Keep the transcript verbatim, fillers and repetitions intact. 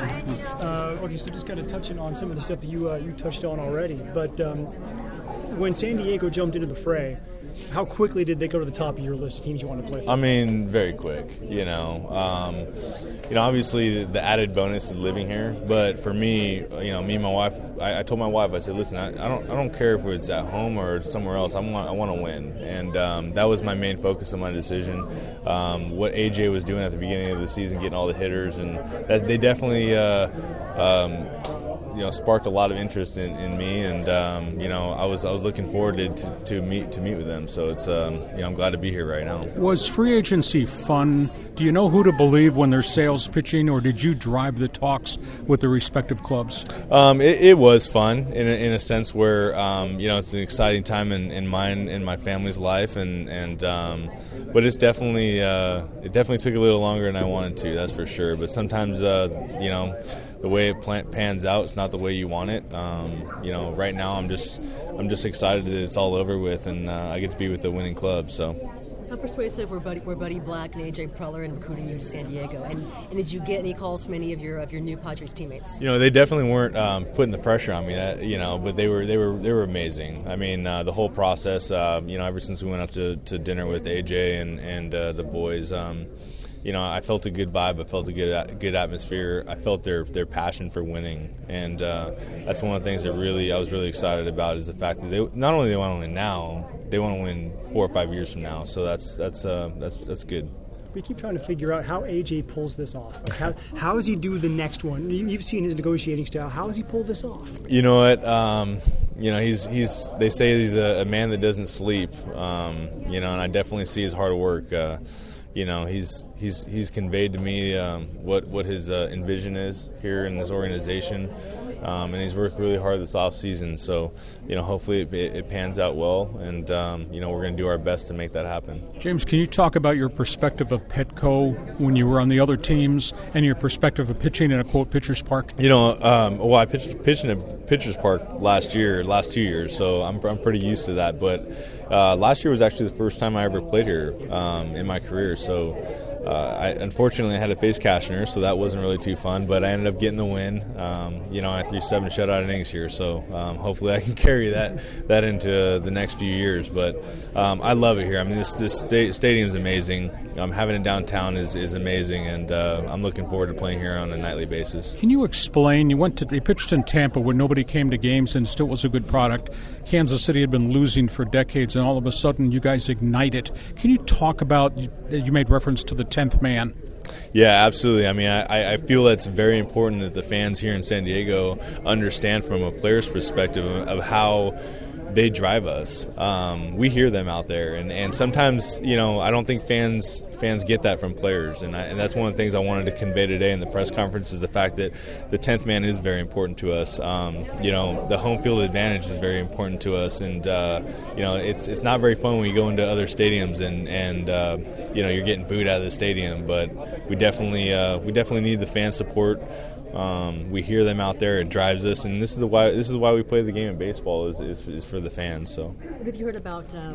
Uh, okay, so just kind of touching on some of the stuff that you uh, you touched on already. But um, when San Diego jumped into the fray, how quickly did they go to the top of your list of teams you want to play for? I mean, very quick. You know, um, you know. Obviously, the added bonus is living here. But for me, you know, me and my wife, I, I told my wife, I said, "Listen, I, I don't, I don't care if it's at home or somewhere else. I want, I want to win." And um, that was my main focus of my decision. Um, what A J was doing at the beginning of the season, getting all the hitters, and that they definitely. Uh, um, you know, sparked a lot of interest in, in me, and um, you know, I was I was looking forward to, to, to meet to meet with them. So it's um, you know, I'm glad to be here right now. Was free agency fun? Do you know who to believe when there's sales pitching, or did you drive the talks with the respective clubs? Um, it, it was fun in a, in a sense where um, you know, it's an exciting time in, in mine and my family's life, and and um, but it's definitely uh, it definitely took a little longer than I wanted to. That's for sure. But sometimes uh, you know. The way it plant, pans out, it's not the way you want it. Um, you know, right now I'm just I'm just excited that it's all over with, and uh, I get to be with the winning club. So, how persuasive were Buddy, were Buddy Black and A J Preller in recruiting you to San Diego? And, and did you get any calls from any of your of your new Padres teammates? You know, they definitely weren't um, putting the pressure on me. That you know, but they were they were they were amazing. I mean, uh, the whole process. Uh, you know, ever since we went out to, to dinner with A J and and uh, the boys. Um, You know, I felt a good vibe. I felt a good good atmosphere. I felt their their passion for winning, and uh, that's one of the things that really I was really excited about is the fact that they not only they want to win now, they want to win four or five years from now. So that's that's uh, that's that's good. We keep trying to figure out how A J pulls this off. Like how how does he do the next one? You've seen his negotiating style. How does he pull this off? You know what? Um, you know he's he's. They say he's a, a man that doesn't sleep. Um, you know, and I definitely see his hard work. Uh, You know, he's he's he's conveyed to me um, what what his uh, envision is here in this organization, um, and he's worked really hard this off season. So, you know, hopefully it, it, it pans out well, and um, you know, we're going to do our best to make that happen. James, can you talk about your perspective of Petco when you were on the other teams, and your perspective of pitching in a quote pitcher's park? You know, um, well, I pitched pitched in a pitcher's park last year, last two years, so I'm I'm pretty used to that, but. Uh, last year was actually the first time I ever played here um, in my career, so uh, I unfortunately I had to face Cashner, so that wasn't really too fun, but I ended up getting the win. Um, you know, I threw seven shutout innings here, so um, hopefully I can carry that that into the next few years. But um, I love it here. I mean, this this sta- stadium is amazing. Um, having it downtown is, is amazing, and uh, I'm looking forward to playing here on a nightly basis. Can you explain? You went to you pitched in Tampa when nobody came to games and still was a good product. Kansas City had been losing for decades, and all of a sudden you guys ignited. Can you talk about? You, you made reference to the tenth man. Yeah, absolutely. I mean, I, I feel that's very important that the fans here in San Diego understand from a player's perspective of, of how they drive us. Um, we hear them out there, and, and sometimes, you know, I don't think fans fans get that from players, and, I, and that's one of the things I wanted to convey today in the press conference is the fact that the tenth man is very important to us. Um, you know, the home field advantage is very important to us, and uh, you know, it's it's not very fun when you go into other stadiums and and uh, you know, you're getting booed out of the stadium, but we definitely uh, we definitely need the fan support. Um, we hear them out there. It drives us, and this is the why. This is why we play the game of baseball is is, is for the fans. So, what have you heard about? Uh